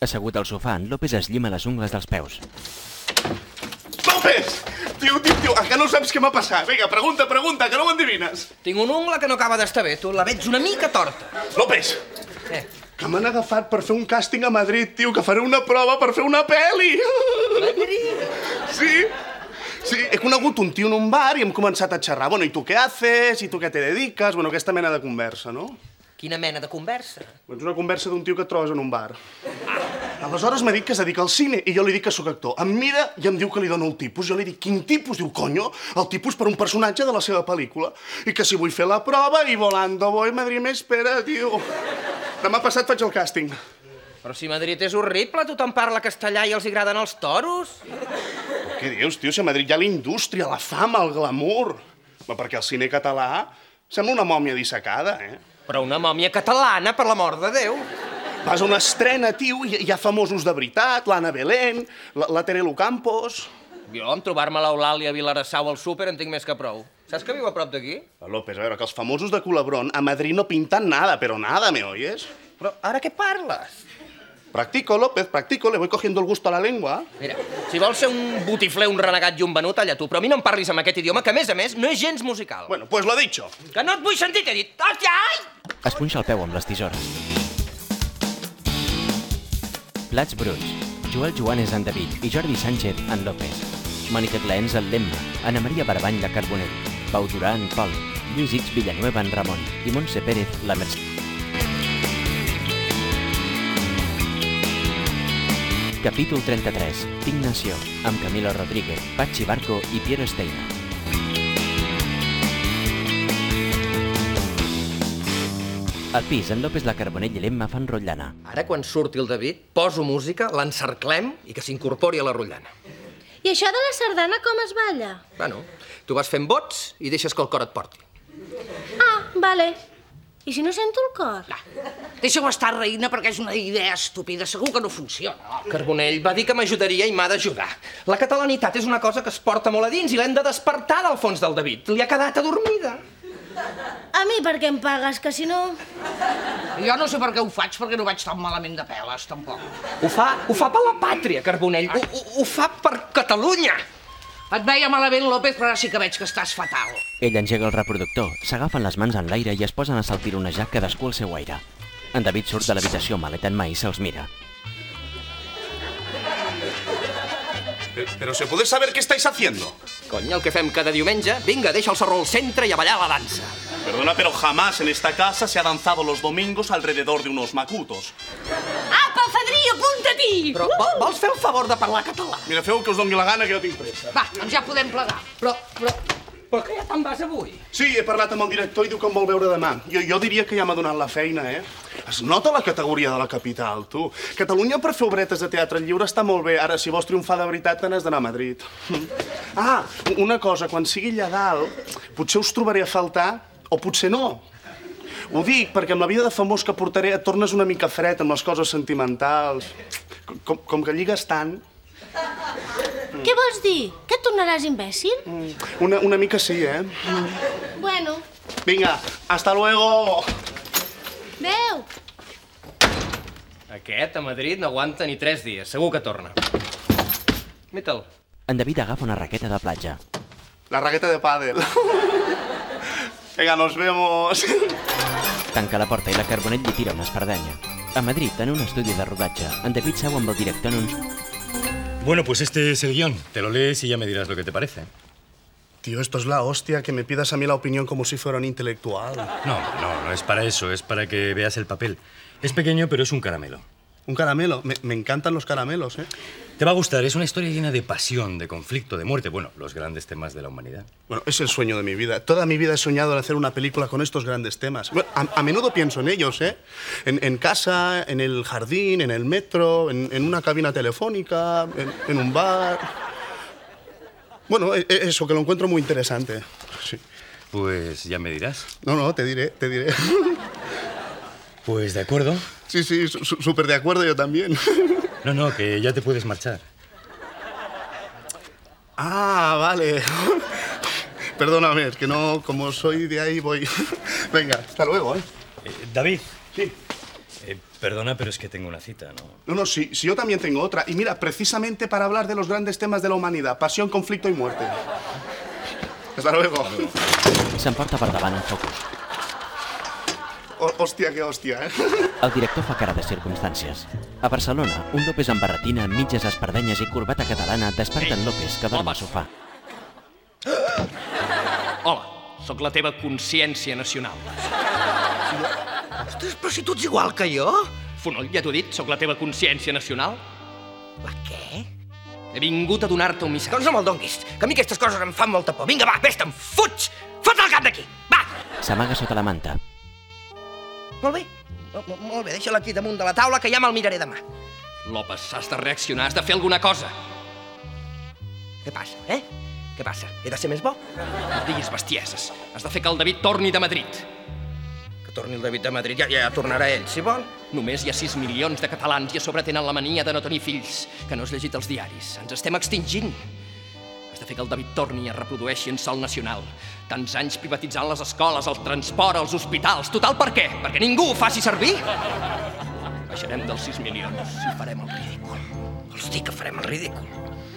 Assegut al sofà, en López es llima les ungles dels peus. López! Tio, que no saps què m'ha passat? Vinga, pregunta, que no ho endevines. Tinc un ungla que no acaba d'estar bé, tu. La veig una mica torta. López! Que m'han agafat per fer un càsting a Madrid, tio, que faré una prova per fer una pel·li. Madrid? Sí, he conegut un tio en un bar i hem començat a xerrar. Bueno, i tu què haces? I tu què te dediques? Bueno, aquesta mena de conversa, no? Quina mena de conversa? És una conversa d'un tio que et trobes en un bar. Aleshores m'ha dit que es dedica al cine i jo li dic que sóc actor. Em mira i em diu que li dono el tipus. Jo li dic, quin tipus? Diu, conyo, el tipus per un personatge de la seva pel·lícula. I que si vull fer la prova i volando voy, Madrid me espera, tio. Demà passat faig el càsting. Però si Madrid és horrible, tothom parla castellà i els agraden els toros. Què dius, tio? Si a Madrid hi ha la indústria, la fama, el glamour. Perquè el cine català sembla una mòmia dissecada, Però una mòmia catalana, per l'amor de Déu. Vas a una estrena, tio, i hi ha famosos de veritat, l'Anna Belén, la Terelu Campos... Jo, amb trobar-me l'Eulàlia Vilarassau al súper en tinc més que prou. Saps que viu a prop d'aquí? López, a veure, que els famosos de Culebrón a Madrid no pintan nada, però nada, ¿me oyes? Però ara què parles? Practico, López, practico, le voy cogiendo el gusto a la lengua. Mira, si vols ser un botifler, un renegat i un venut, allà tu, però a mi no em parlis amb aquest idioma, que a més, no és gens musical. Bueno, pues lo dicho. Que no et vull sentir, t'he dit. Hòstia, ai! Es punxa el peu amb les tisores. Plats bruts. Joel Joanes en David i Jordi Sánchez en López. Mònica Glaens en Lemma, Ana Maria Barbany la Carbonell, Pau Durà en Pol, Lluís X Villanueva en Ramon i Montse Pérez la Mercè. Capítol 33. Tinc Nació, amb Camilo Rodríguez, Patxi Barco i Piero Steina. Al pis, en López, la Carbonell i l'Emma fan rotllana. Ara, quan surti el David, poso música, l'encerclem i que s'incorpori a la rotllana. I això de la sardana com es balla? Bueno, tu vas fent vots i deixes que el cor et porti. Ah, vale. I si no sento el cor? Deixa-ho estar, reina, perquè és una idea estúpida. Segur que no funciona. Carbonell va dir que m'ajudaria i m'ha d'ajudar. La catalanitat és una cosa que es porta molt a dins i l'hem de despertar del fons del David. Li ha quedat adormida. A mi per què em pagues, que si no... Jo no sé per què ho faig, perquè no vaig tan malament de peles, tampoc. Ho fa per la pàtria, Carbonell. Ho fa per Catalunya. Et veia malament, López, però ara sí que veig que estàs fatal. Ell engega el reproductor, s'agafen les mans en l'aire i es posen a saltironejar cadascú al seu aire. En David surt de l'habitació maleta en mà i se'ls mira. Pero ¿se puede saber qué estáis haciendo? Cony, el que fem cada diumenge, vinga, deixa el sarró al centre i a ballar la dansa. Perdona, pero jamás en esta casa se ha danzado los domingos alrededor de unos macutos. Apa, Fadrí, apunta-t'hi! Però vols fer el favor de parlar català? Mira, feu que us doni la gana, que jo tinc pressa. Va, doncs ja podem plegar. Però que ja te'n vas avui? Sí, he parlat amb el director i diu que em vol veure demà. Jo diria que ja m'ha donat la feina, Es nota la categoria de la capital, tu. Catalunya per fer obretes de teatre lliure està molt bé. Ara, si vols triomfar de veritat, te n'has d'anar a Madrid. Ah, una cosa, quan sigui allà dalt, potser us trobaré a faltar, o potser no. Ho dic perquè amb la vida de famós que portaré et tornes una mica fred amb les coses sentimentals. Com que lligues tant... Què vols dir? Que et tornaràs imbècil? Una mica sí, Bueno. Vinga, hasta luego! Adéu! Aquest, a Madrid, no aguanta ni 3 dies. Segur que torna. Mira-te'l. En David agafa una raqueta de platja. La raqueta de pádel. Venga, nos vemos. Tanca la porta i la Carbonell li tira una espardenya. A Madrid, en un estudi de rodatge, en David seu amb el director en uns... Bueno, pues este es el guión. Te lo lees y ya me dirás lo que te parece. Tío, esto es la hostia, que me pidas a mí la opinión como si fuera un intelectual. No es para eso, es para que veas el papel. Es pequeño, pero es un caramelo. ¿Un caramelo? Me encantan los caramelos, Te va a gustar, es una historia llena de pasión, de conflicto, de muerte. Bueno, los grandes temas de la humanidad. Bueno, es el sueño de mi vida. Toda mi vida he soñado en hacer una película con estos grandes temas. Bueno, a menudo pienso en ellos, En casa, en el jardín, en el metro, en una cabina telefónica, en un bar... Bueno, eso, que lo encuentro muy interesante. Sí. Pues ya me dirás. No, te diré. Pues de acuerdo. Sí, súper de acuerdo, yo también. No, que ya te puedes marchar. Ah, vale. Perdóname, es que no, como soy de ahí, voy... Venga, hasta luego, David. Sí. Perdona, pero es que tengo una cita, ¿no? No, sí, yo también tengo otra. Y mira, precisamente para hablar de los grandes temas de la humanidad. Pasión, conflicto y muerte. Hasta luego. S'emporta per davant un focus. Hòstia, que hòstia, El director fa cara de circumstàncies. A Barcelona, un López amb barretina, mitges espardenyes i corbata catalana desperta en López, que dorm al sofà. Hola, sóc la teva consciència nacional. Ostres, però si tu ets igual que jo. Fonoll, ja t'ho he dit, sóc la teva consciència nacional. La què? He vingut a donar-te un missatge. Doncs no me'l donguis, que a mi aquestes coses em fan molta por. Vinga, va, vés-te'n, fuig! Fot el cap d'aquí, va! S'amaga sota la manta. Molt bé, molt bé, deixa-la aquí damunt de la taula, que ja me'l miraré demà. López, has de reaccionar, has de fer alguna cosa. Què passa, Què passa? He de ser més bo? No diguis bestieses. Has de fer que el David torni de Madrid. Que torni el David de Madrid, ja tornarà ell, si vol. Només hi ha 6 milions de catalans i a sobre tenen la mania de no tenir fills, que no has llegit els diaris. Ens estem extingint. Has de fer que el David torni i es reprodueixi en sol nacional. Tants anys privatitzant les escoles, el transport, els hospitals. Total, per què? Perquè ningú ho faci servir? Baixarem dels 6 milions i farem el ridícul. Vols dir que farem el ridícul?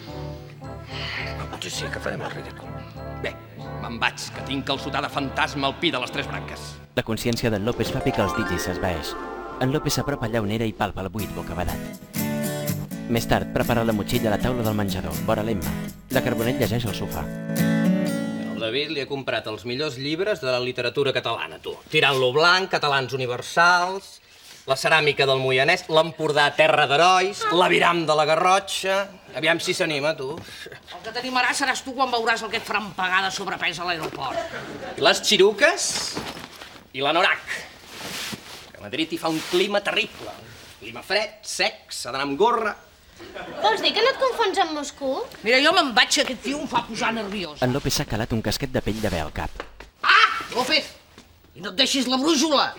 Sí, que farem el ridícul. Bé, me'n vaig, que tinc el sotà de fantasma al pi de les 3 branques. La consciència d'en López fa picar els dits i s'esvaeix. En López s'apropa allà on era i palpa el buit bocabadat. Més tard, prepara la motxilla a la taula del menjador, vora l'Emma. La Carbonell llegeix al sofà. Al David li he comprat els millors llibres de la literatura catalana, tu. Tirant-lo blanc, catalans universals, la ceràmica del Moianès, l'Empordà terra d'herois, l'aviram de la Garrotxa... Aviam si s'anima, tu. El que t'animarà seràs tu quan veuràs el que et faran pagar de sobrepès a l'aeroport. I les xiruques i l'anorac. Que a Madrid hi fa un clima terrible. Clima fred, sec, s'ha d'anar amb gorra. Vols dir que no et confons amb Moscou? Mira, jo me'n vaig, aquest tio em fa posar nerviós. En López s'ha calat un casquet de pell de bé al cap. Ah, López! I no et deixis la brújula!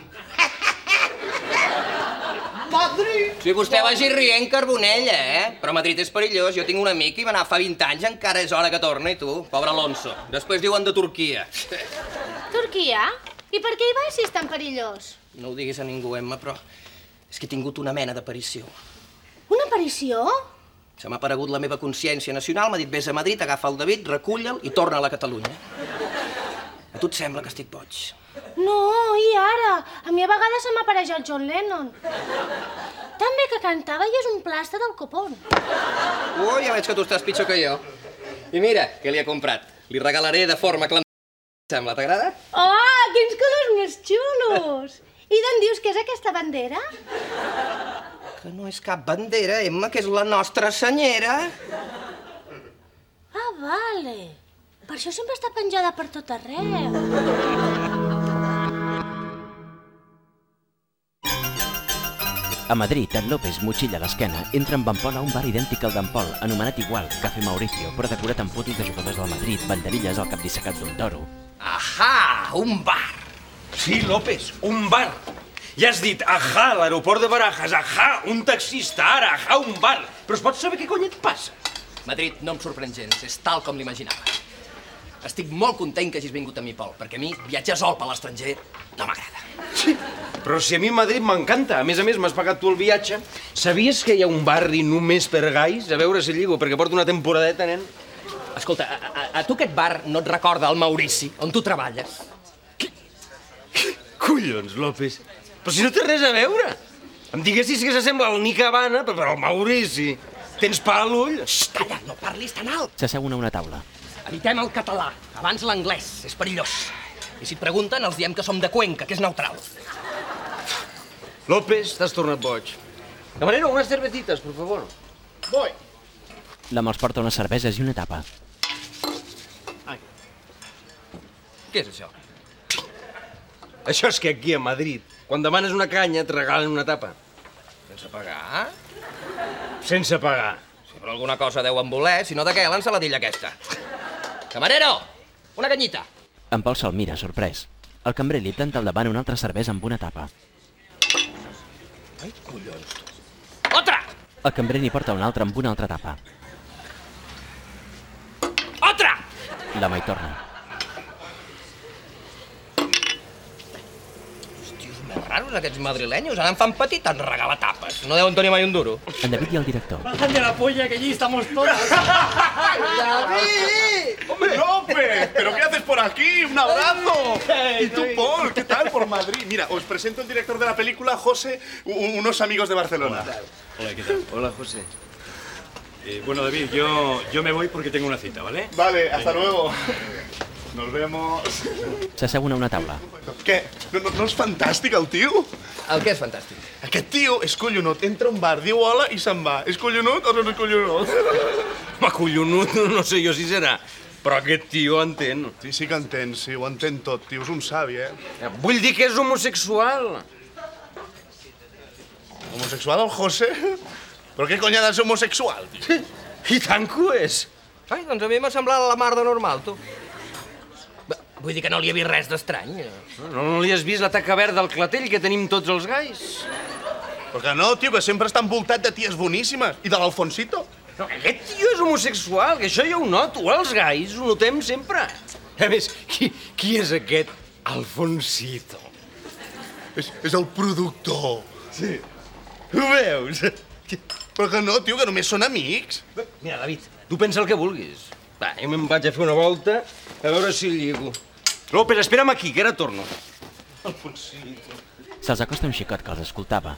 Madrid! Si vostè vagi rient, Carbonell, Però Madrid és perillós. Jo tinc un amic que hi va anar fa 20 anys, encara és hora que torni, tu. Pobre Alonso. Després diuen de Turquia. Turquia? I per què hi vas si és tan perillós? No ho diguis a ningú, Emma, però és que he tingut una mena d'aparició. Una aparició? Se m'ha aparegut la meva consciència nacional, m'ha dit vés a Madrid, agafa el David, reculla'l i torna a la Catalunya. A tu et sembla que estic boig? No, i ara? A mi a vegades se m'apareix el John Lennon. També que cantava i és un plasta del copón. Ui, ja veig que tu estàs pitjor que jo. I mira, què li he comprat. Li regalaré de forma clandestina. Sembla, t'agrada? Oh, quins colors més xulos! I d'on dius que és aquesta bandera? Que no és cap bandera, Emma, que és la nostra senyera. Ah, vale. Per això sempre està penjada per tot arreu. A Madrid, en López, motxilla a l'esquena, entra amb en Pol a un bar idèntic al d'en Pol, anomenat igual, Café Mauricio, però decorat amb fotos de jugadors del Madrid, banderilles al cap dissecat d'un toro. Ahà, un bar. Sí, López, un bar. Ja has dit, ahà, l'aeroport de Barajas, ahà, un taxista, ara, ahà, un bar. Però es pot saber què cony et passa? Madrid no em sorprèn gens, és tal com l'imaginava. Estic molt content que hagis vingut a mi, Pol, perquè a mi viatjar sol per l'estranger no m'agrada. Sí, però si a mi Madrid m'encanta. A més, m'has pagat tu el viatge. Sabies que hi ha un barri només per gais? A veure si lligo, perquè porto una temporadeta, nen. Escolta, a tu aquest bar no et recorda el Maurici, on tu treballes? Collons, López. Però si no té res a veure. Em diguessis que s'assembla al Nick Habana, però al Maurici. Tens pa a l'ull? Xxt, calla, no parlis tan alt. S'asseuen a una taula. Evitem el català, abans l'anglès, és perillós. I si et pregunten, els diem que som de Cuenca, que és neutral. López, t'has tornat boig. Camarero, unas cervecitas, por favor. Voy. L'home els porta unes cerveses i una tapa. Ai. Què és això? Això és que aquí a Madrid, quan demanes una canya, et regalen una tapa. Sense pagar? Sense pagar. Sí, però alguna cosa deuen voler, si no de què l'ensaladilla aquesta. Camarero, una canyita. En Pol se'l mira, sorprès. El cambrer li planta al davant una altra cervesa amb una tapa. Ai, collons. Otra! El cambrer n'hi porta una altra amb una altra tapa. Otra! L'home hi torna. Hòstia, és més raro morts, aquests madrilenyos. Ara en fan petit, en regala tapes. No deuen tenir mai un duro. En David i el director. Bajan de la polla, que allí estamos todas. ¡David! ¡Hombre, López! ¿Pero qué haces por aquí? ¡Un abrazo! ¿Y tú, Paul? ¿Qué tal por Madrid? Mira, os presento el director de la película, José, unos amigos de Barcelona. Hola, ¿qué tal? Hola, José. Bueno, David, yo me voy porque tengo una cita, ¿vale? Vale, hasta luego. Nos vemos. S'asseuen a una taula. Què? No és fantàstic, el tio? El que és fantàstic? Aquest tio és collonut. Entra a un bar, diu hola i se'n va. És collonut o no és collonut? Home, collonut, no sé jo si serà. Però aquest tio entén. Sí que entén, sí, ho entén tot, tio. És un savi, Vull dir que és homosexual. Homosexual, el José? Però què cony ha de ser homosexual, tio? I tant que ho és. Ai, doncs a mi m'ha semblat la mar de normal, tu. Vull dir que no li he vist res d'estrany. No li has vist la taca verda al clatell que tenim tots els gais? Però que no, tio, que sempre està envoltat de ties boníssimes. I de l'Alfonsito? No, aquest tio és homosexual, que això jo ho noto. Els gais ho notem sempre. A més, qui és aquest Alfonsito? És el productor. Sí. Ho veus? Però que no, tio, que només són amics. Mira, David, tu pensa el que vulguis. Va, jo me'n vaig a fer una volta a veure si el lligo. López, espera'm aquí, que ara torno. Alfonsito. Se'ls acosta un xicot que els escoltava.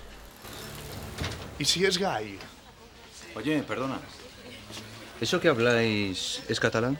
I si és gai? Oye, perdona. ¿Eso que habláis es catalán?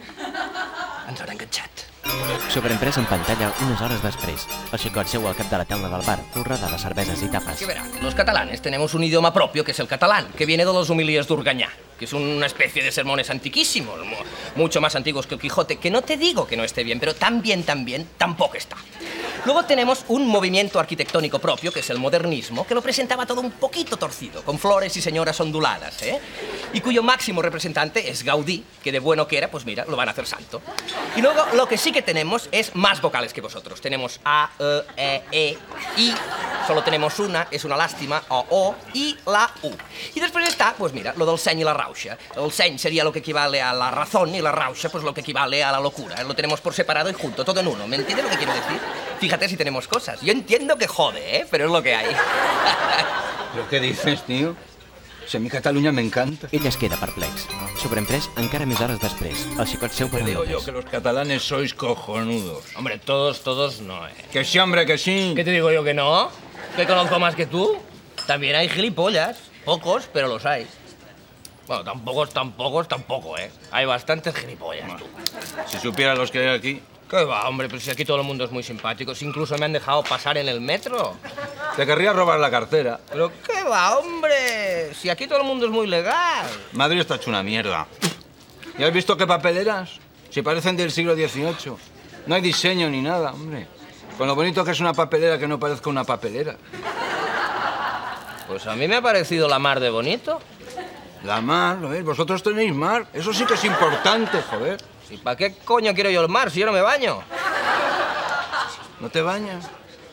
Ens han enganxat. Sobreimprès en pantalla unes hores després. El xicot seu al cap de la taula del bar, forrada de cervezas y tapas. Que verán, los catalanes tenemos un idioma propio que es el catalán, que viene de los homilías de Urgañá, que es una especie de sermones antiquísimos, mucho más antiguos que el Quijote, que no te digo que no esté bien, pero tan bien, tampoco está. Luego tenemos un movimiento arquitectónico propio, que es el modernismo, que lo presentaba todo un poquito torcido, con flores y señoras onduladas, y cuyo máximo representante es Gaudí, que de bueno que era, pues mira, lo van a hacer santo. Y luego lo que sí que tenemos es más vocales que vosotros. Tenemos A, E, I, solo tenemos una, es una lástima, O, y la U. Y después está, pues mira, lo del seny y la rauxa. El seny sería lo que equivale a la razón y la rauxa, pues lo que equivale a la locura. Lo tenemos por separado y junto, todo en uno. ¿Me entiendes lo que quiero decir? Fíjate si tenemos cosas. Yo entiendo que jode, pero es lo que hay. ¿Pero qué dices, tío? Si a mi Catalunya me encanta. Ell es queda perplex. Sobreimprès encara més hores després. El xicot seu per Digo yo López. que los catalanes sois cojonudos. Hombre, todos no, Que sí, hombre, que sí. ¿Qué te digo yo que no? ¿Que conozco más que tú? También hay gilipollas. Pocos, pero los hay. Bueno, tampoco, Hay bastantes gilipollas, tú. Si supieras los que hay aquí. ¿Qué va, hombre? Pero si aquí todo el mundo es muy simpático. Si incluso me han dejado pasar en el metro. Te querría robar la cartera. ¿Pero qué va, hombre? Si aquí todo el mundo es muy legal. Madrid está hecho una mierda. ¿Y has visto qué papeleras? Si parecen del siglo XVIII. No hay diseño ni nada, hombre. Con lo bonito que es una papelera que no parezca una papelera. Pues a mí me ha parecido la mar de bonito. La mar, ¿lo ves? Vosotros tenéis mar. Eso sí que es importante, joder. ¿Y para qué coño quiero yo el mar si yo no me baño? ¿No te bañas?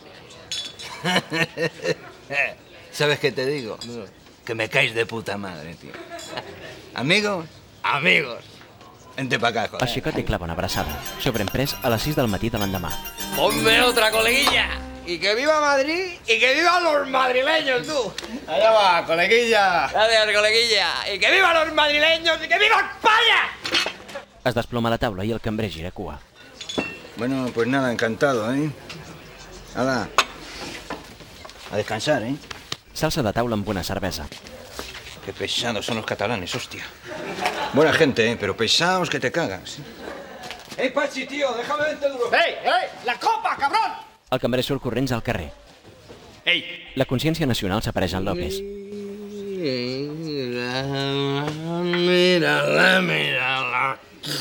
¿Sabes qué te digo? Que me caes de puta madre, tío. ¿Amigos? Amigos. Vente para acá, El joder. xicot li clava una abraçada. Sobreimprès a les 6 del matí de l'endemà. Ponme otra, coleguilla. Y que viva Madrid y que vivan los madrileños, tú. Allá va, coleguilla. Gracias, coleguilla. Y que vivan los madrileños y que viva España. Es desploma la taula i el cambrer gira cua. Bueno, pues nada, encantado, ¿eh? Hala. A descansar, ¿eh? S'alça de taula amb una cervesa. Qué pesados son los catalanes, hostia. Buena gente, ¿eh? Pero pesados que te cagas. ¡Ey, Pachi, tío! ¡Déjame 20 euros! ¡Ey! ¡La copa, cabrón! El cambrer surt corrents al carrer. ¡Ey! La consciència nacional s'apareix en López. Mírala.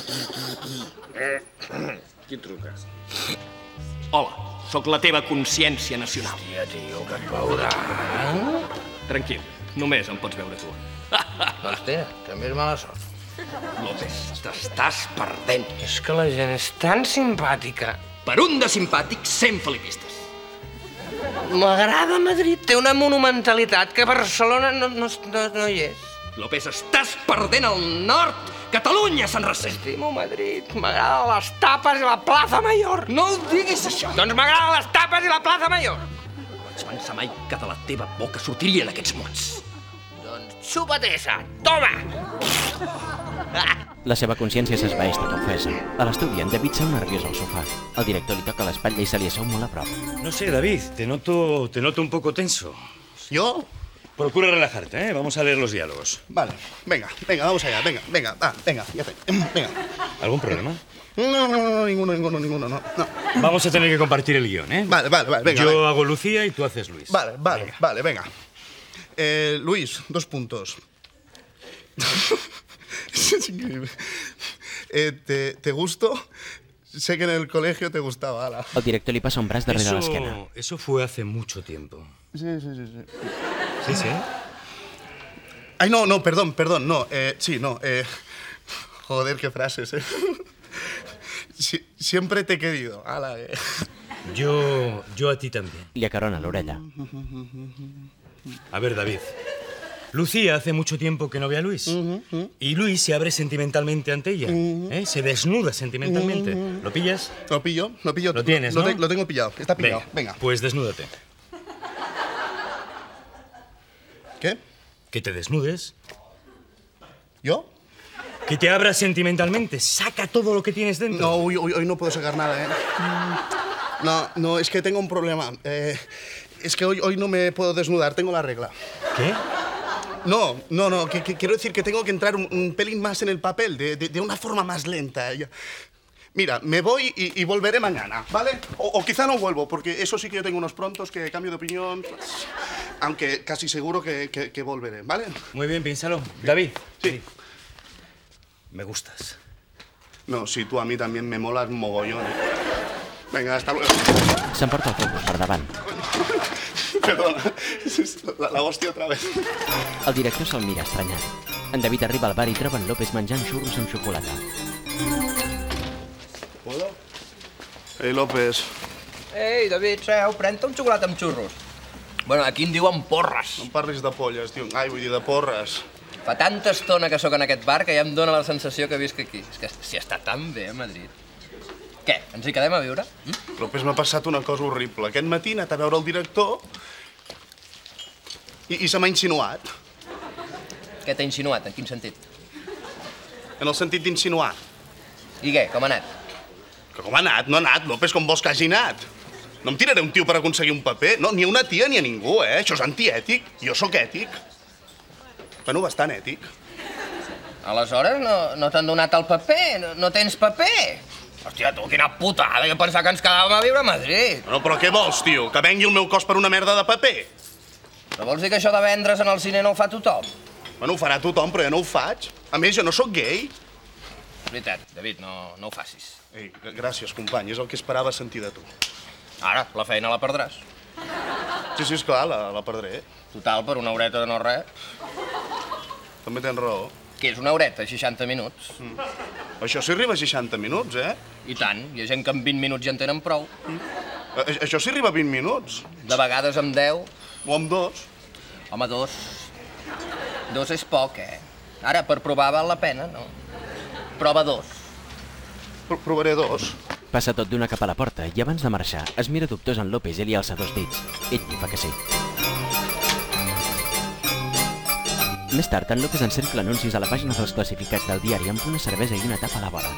Qui truca? Hola, sóc la teva consciència nacional. Hòstia, tio, que et veurà. Tranquil, només em pots veure tu. Hòstia, també és mala sort. López, t'estàs perdent. És que la gent és tan simpàtica. Per un de simpàtic, 100 felipistes. M'agrada Madrid, té una monumentalitat que a Barcelona no hi és. López, estàs perdent el nord. Catalunya se'n ressent. Estimo Madrid, m'agraden les tapes i la plaça Mayor. No ho diguis, això. Doncs m'agraden les tapes i la plaça Mayor. vaig pensar mai que de la teva boca sortirien aquests mots. Doncs xupa-te esa, toma! La seva consciència s'esvaeix tota ofesa. A l'estudi, en David seu nerviós al sofà. El director li toca l'espatlla i se li asseu molt a prop. No sé, David, te noto un poco tenso. ¿Yo? Procura relajarte, ¿eh? Vamos a leer los diálogos. Vale, venga, vamos allá, venga, ya está, venga. ¿Algún problema? No, ninguno, no. Vamos a tener que compartir el guión, ¿eh? Vale, venga. Yo hago Lucía y tú haces Luis. Vale, venga. Luis, 2 puntos. Es increíble. ¿Te gusto? Sé que en el colegio te gustaba, ala. El director li passa un braç darrere l'esquena. Eso fue hace mucho tiempo. Sí. ¿Sí? Ay, no, perdón, no. Sí, no. Joder, qué frases, ¿eh? Siempre te he querido. Ala, Yo a ti también. Li acarona l'orella. A ver, David. Lucía hace mucho tiempo que no ve a Luis. Y Luis se abre sentimentalmente ante ella. Se desnuda sentimentalmente. ¿Lo pillas? Lo pillo. Lo tienes, ¿no? Lo tengo pillado. Está pillado. Venga. Pues desnúdate. ¿Qué? Que te desnudes. ¿Yo? Que te abras sentimentalmente. Saca todo lo que tienes dentro. No, hoy no puedo sacar nada, ¿eh? No, es que tengo un problema. Es que hoy no me puedo desnudar, tengo la regla. ¿Qué? No, que quiero decir que tengo que entrar un pelín más en el papel, de una forma más lenta. Mira, me voy y volveré mañana, ¿vale? O quizá no vuelvo, porque eso sí que yo tengo unos prontos que cambio de opinión, aunque casi seguro que volveré, ¿vale? Muy bien, piénsalo. David. Sí. Me gustas. No, sí, tú a mí también me molas mogollón. Venga, hasta luego. S'emporta el focus per davant. Perdona, la hòstia otra vez. El director se'l mira estranyat. En David arriba al bar i troba en López menjant xurros amb xocolata. ¿Puedo? Ei, López. Ei, David, seu, pren-te un xocolata amb xurros. Bueno, aquí en diuen porres. No em parlis de polles, tio. Ai, vull dir de porres. Fa tanta estona que sóc en aquest bar que ja em dóna la sensació que visc aquí. És que s'hi està tan bé, a Madrid. Què, ens hi quedem a viure? López, m'ha passat una cosa horrible. Aquest matí he anat a veure el director i se m'ha insinuat. Què t'ha insinuat? En quin sentit? En el sentit d'insinuar. I què, com ha anat? Que com ha anat? No ha anat, López, com vols que hagi anat? No em tiraré un tio per aconseguir un paper. No, ni a una tia ni a ningú, eh? Això és antiètic. Jo sóc ètic. Bueno, bastant ètic. Aleshores no t'han donat el paper? No tens paper? Hòstia, tu, quina putada, jo pensava que ens quedàvem a viure a Madrid. No, però què vols, tio? Que vengui el meu cos per una merda de paper? Però vols dir que això de vendre's en el cine no ho fa tothom? Bueno, ho farà tothom, però jo no ho faig. A més, jo no sóc gay. És veritat, David, no ho facis. Ei, gràcies, company, és el que esperava sentir de tu. Ara, la feina la perdràs. Sí, esclar, la perdré. Total, per una horeta de no res. També tens raó. Què és una horeta? 60 minuts. Això sí arriba a 60 minuts, eh? I tant, hi ha gent que en 20 minuts ja en tenen prou. Això sí arriba a 20 minuts. De vegades amb 10. O amb 2. Home, 2. 2 és poc, eh? Ara, per provar val la pena, no? Prova 2. Provaré 2. Passa tot d'una cap a la porta i abans de marxar es mira dubtós en López i li alça 2 dits. Ell li fa que sí. Més tard, en López encercla anuncis a la pàgina dels classificats del diari amb una cervesa i una tapa a la vora.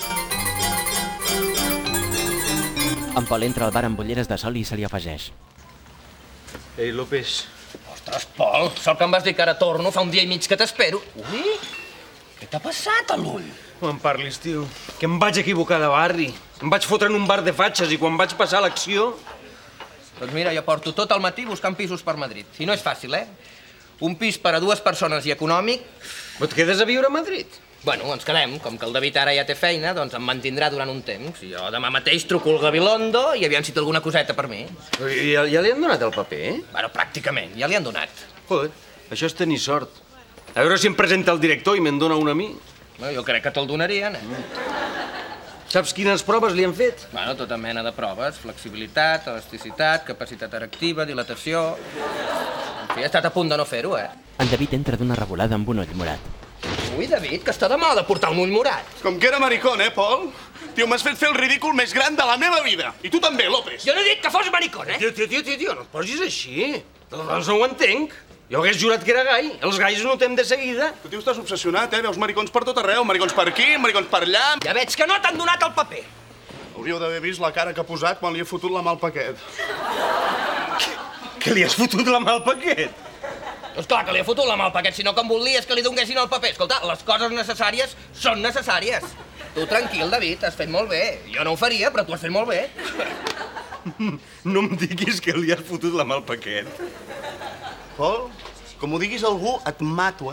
En Pol entra al bar amb ulleres de sol i se li afegeix. Ei, López. Ostres, Pol, sort que em vas dir que ara torno, fa un dia i mig que t'espero. Ui, què t'ha passat a l'ull? No em parlis, tio. Que em vaig equivocar de barri. Em vaig fotre en un bar de fatxes i quan vaig passar l'acció... Doncs mira, jo porto tot el matí buscant pisos per Madrid. I no és fàcil, eh? Un pis per a 2 persones i econòmic... Però et quedes a viure a Madrid? Bueno, ens quedem. Com que el David ara ja té feina, doncs em mantindrà durant un temps. I jo demà mateix truco el Gabilondo i aviam si té alguna coseta per mi. Ja li han donat el paper, eh? Bueno, pràcticament, ja li han donat. Joder, això és tenir sort. A veure si em presenta el director i me'n dona un a mi. Bueno, jo crec que te'l donarien, eh? Saps quines proves li han fet? Bueno, tota mena de proves. Flexibilitat, elasticitat, capacitat erectiva, dilatació... En fi, he estat a punt de no fer-ho, eh? En David entra d'una revolada amb un ull morat. Ui, David, que està de moda portar un ull morat. Com que era maricón, Pol? Tio, m'has fet fer el ridícul més gran de la meva vida. I tu també, López. Jo no he dit que fos maricón, Tio, no et posis així. Doncs no ho entenc. Jo hagués jurat que era gai. Els gais notem de seguida. Tu, tio, estàs obsessionat, Veus maricons per tot arreu. Maricons per aquí, maricons per allà. Ja veig que no t'han donat el paper. Hauríeu d'haver vist la cara que ha posat quan li he fotut la mà al paquet. Que li has fotut la mà al paquet? Doncs clar que li he fotut la mà al paquet, sinó que em volies que li donguessin el paper. Escolta, les coses necessàries són necessàries. Tu tranquil, David, has fet molt bé. Jo no ho faria, però tu has fet molt bé. No em diguis que li has fotut la mà al paquet. Pol, com ho diguis a algú, et mato,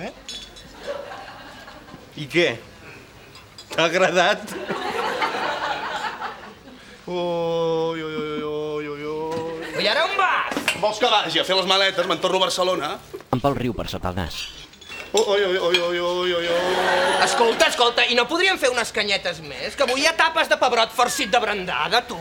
I què? T'ha agradat? Ui. I ara on vas? Vols que vagi a fer les maletes? Me'n torno a Barcelona. En Pol riu per sota el nas. Ui. Escolta, i no podríem fer unes canyetes més? Que avui hi ha tapes de pebrot farcit de brandada, tu!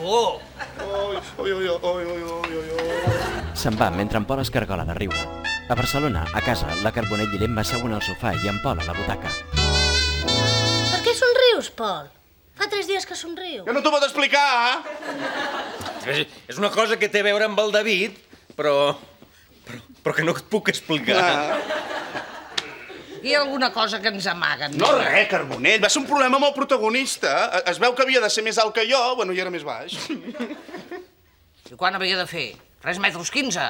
Ui. Se'n va mentre en Pol es cargola de riure. A Barcelona, a casa, la Carbonell i l'Emma seuen al sofà i en Pol a la butaca. Per què somrius, Pol? Fa 3 dies que somriu. Que no t'ho pot explicar, És una cosa que té a veure amb el David, però que no et puc explicar. Hi ha alguna cosa que ens amaguen. No, res, Carbonell. Va ser un problema amb el protagonista. Es veu que havia de ser més alt que jo, bueno, i era més baix. I quan havia de fer? 3 metres 15.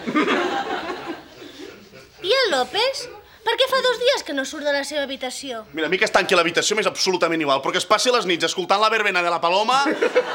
I el López? Per què fa 2 dies que no surt de la seva habitació? Mira, a mi que es tanqui l'habitació m'és absolutament igual, però que es passi les nits escoltant la verbena de la Paloma...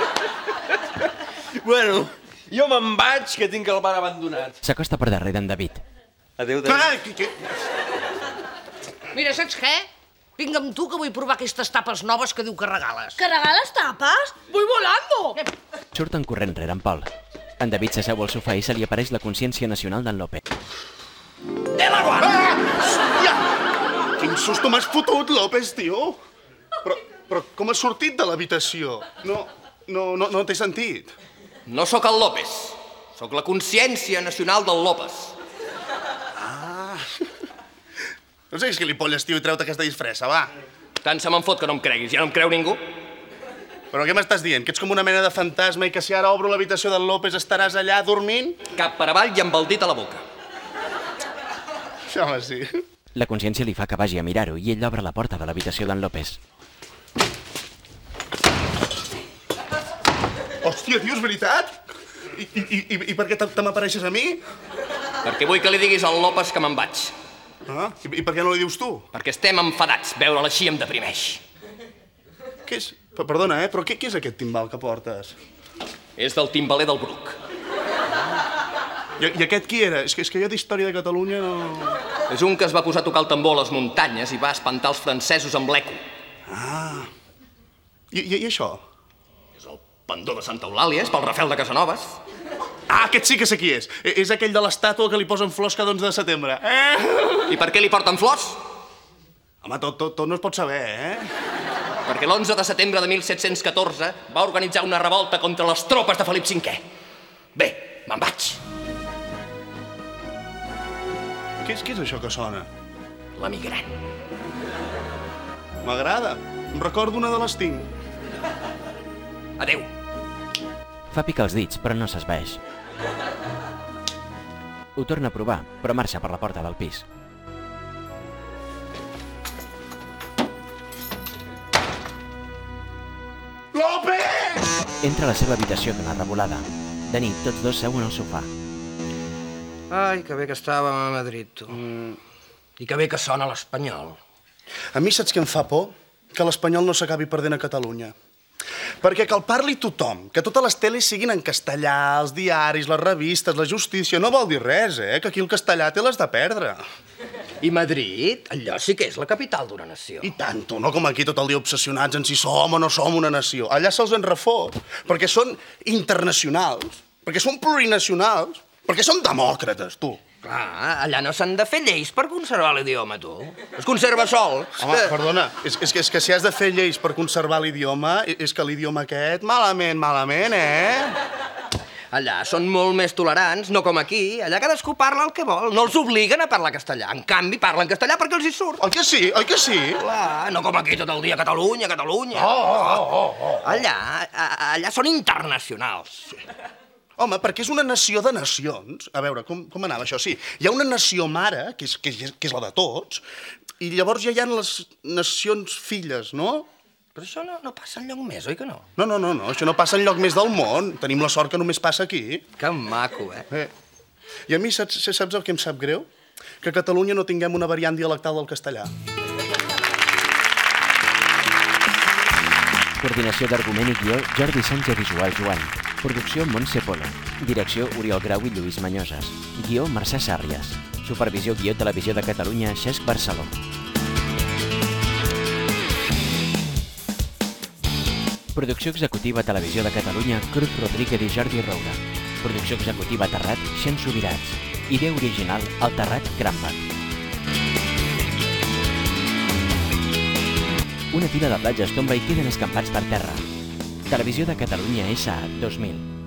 Bueno, jo me'n vaig, que tinc el bar abandonat. S'acosta per darrere d'en David. Adéu, David. Què? Mira, saps què? Vinc amb tu que vull provar aquestes tapes noves que diu que regales. Que regales tapes? Voy volando! Surten corrent rere en Pol. En David s'asseu al sofà i se li apareix la consciència nacional d'en López. Té la guarda! Hòstia! Quin susto m'has fotut, López, tio! Però com has sortit de l'habitació? No t'he sentit. No sóc el López. Sóc la consciència nacional del López. No sé què li polles, tio, i treu-te aquesta disfressa, va. Tant se me'n fot que no em creguis. Ja no em creu ningú. Però què m'estàs dient? Que ets com una mena de fantasma i que si ara obro l'habitació del López estaràs allà dormint? Cap per avall i amb el dit a la boca. Home, sí. La consciència li fa que vagi a mirar-ho i ell obre la porta de l'habitació d'en López. Hòstia, tio, és veritat? I per què te m'apareixes a mi? Perquè vull que li diguis al López que me'n vaig. Ah, i per què no li dius tu? Perquè estem enfadats. Veure'l així em deprimeix. Què és? Perdona, però què és aquest timbal que portes? És del timbaler del Bruc. I aquest qui era? És que jo d'història de Catalunya no... És un que es va posar a tocar el tambor a les muntanyes i va espantar els francesos amb l'eco. Ah. I això? És el pendó de Santa Eulàlia, és pel Rafel de Casanovas. Ah, aquest sí que sé qui és. És aquell de l'estàtua que li posen flors cada 11 de setembre. I per què li porten flors? Home, tot no es pot saber, Perquè l'11 de setembre de 1714 va organitzar una revolta contra les tropes de Felip V. Bé, me'n vaig. Què és això que sona? L'emigrant. M'agrada. Em recordo una de les 5. Adéu. Fa picar els dits, però no s'esvaeix. Ho torna a provar, però marxa per la porta del pis. López! Entra a la seva habitació d'una revolada. De nit, tots dos seuen al sofà. Ai, que bé que estàvem a Madrid, tu. I que bé que sona l'espanyol. A mi saps què em fa por? Que l'espanyol no s'acabi perdent a Catalunya. Perquè que el parli tothom, que totes les teles siguin en castellà, els diaris, les revistes, la justícia, no vol dir res, que aquí el castellà té les de perdre. I Madrid, allò sí que és la capital d'una nació. I tant, tu, no com aquí tot el dia obsessionats en si som o no som una nació. Allà se'ls en refot, perquè són internacionals, perquè són plurinacionals, perquè són demòcrates, tu. Clar, allà no s'han de fer lleis per conservar l'idioma, tu. Es conserva sol. Home, perdona, és que si has de fer lleis per conservar l'idioma, és que l'idioma aquest, malament, Allà són molt més tolerants, no com aquí. Allà cadascú parla el que vol. No els obliguen a parlar castellà. En canvi, parlen castellà perquè els hi surt. Oi que sí? Oi que sí? Clar, no com aquí tot el dia Catalunya, Catalunya. Allà són internacionals. Home, perquè és una nació de nacions. A veure, com anava això? Sí, hi ha una nació mare, que és la de tots, i llavors ja hi ha les nacions filles, no? Però això no passa enlloc més, oi que no? No, això no passa enlloc més del món. Tenim la sort que només passa aquí. Que maco, eh? I a mi saps el que em sap greu? Que a Catalunya no tinguem una variant dialectal del castellà. Coordinació d'argument i guió, Jordi Sánchez Visual Joan. Producció Montse Polo. Direcció Oriol Grau i Lluís Mañoses. Guió Mercè Sàrries. Supervisió guió Televisió de Catalunya, Xesc Barceló. Producció executiva Televisió de Catalunya, Cruz Rodríguez i Jordi Roura. Producció executiva Terrat, Xen Subirats. Idea original, El Terrat Cràmbac. Una fila de platges tomba i queden escampats per terra. Televisió de Catalunya S.A. 2000.